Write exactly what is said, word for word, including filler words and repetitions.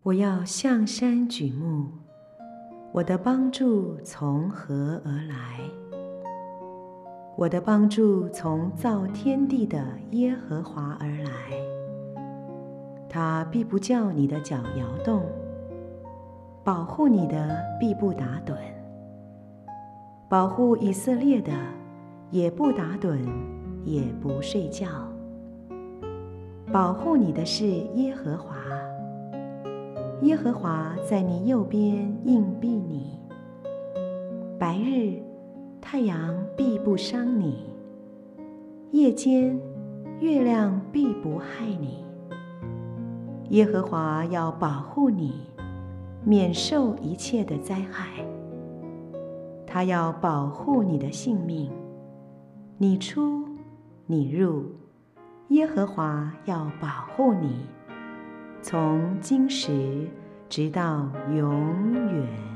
我要向山举目，我的帮助从何而来？我的帮助从造天地的耶和华而来。他必不叫你的脚摇动，保护你的必不打盹。保护以色列的也不打盹，也不睡觉。保护你的是耶和华，耶和华在你右边硬币你。白日太阳必不伤你，夜间月亮必不害你。耶和华要保护你，免受一切的灾害。他要保护你的性命，你出你入，耶和华要保护你，从今时直到永远。